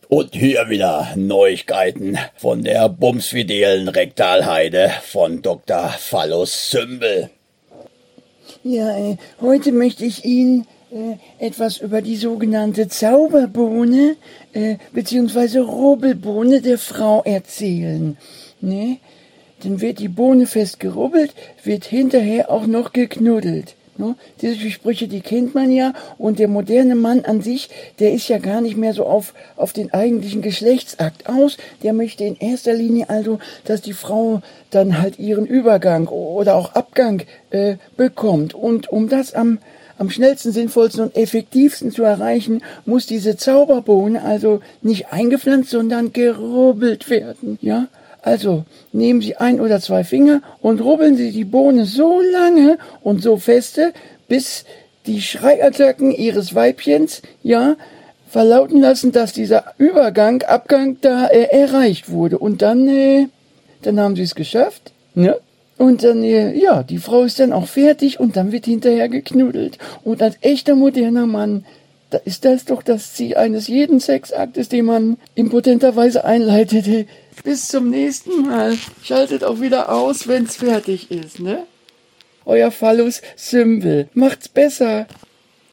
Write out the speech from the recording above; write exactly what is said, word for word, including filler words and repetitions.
Und hier wieder Neuigkeiten von der bumsfidelen Rektalheide von Doktor Phallus Sümbel. Ja, äh, heute möchte ich Ihnen äh, etwas über die sogenannte Zauberbohne äh, bzw. Rubbelbohne der Frau erzählen. Ne? Dann wird die Bohne fest gerubbelt, wird hinterher auch noch geknuddelt. Ne? Diese Sprüche, die kennt man ja, und der moderne Mann an sich, der ist ja gar nicht mehr so auf, auf den eigentlichen Geschlechtsakt aus, der möchte in erster Linie also, dass die Frau dann halt ihren Übergang oder auch Abgang äh, bekommt. Und um das am, am schnellsten, sinnvollsten und effektivsten zu erreichen, muss diese Zauberbohne also nicht eingepflanzt, sondern gerubbelt werden, ja? Also, nehmen Sie ein oder zwei Finger und rubbeln Sie die Bohne so lange und so feste, bis die Schreiattacken Ihres Weibchens, ja, verlauten lassen, dass dieser Übergang, Abgang da äh, erreicht wurde. Und dann, äh, dann haben Sie es geschafft, ne? Und dann, äh, ja, die Frau ist dann auch fertig und dann wird hinterher geknuddelt. Und als echter moderner Mann, da ist das doch das Ziel eines jeden Sexaktes, den man impotenterweise einleitete. Bis zum nächsten Mal. Schaltet auch wieder aus, wenn's fertig ist, ne? Euer Phallus Sümbel. Macht's besser.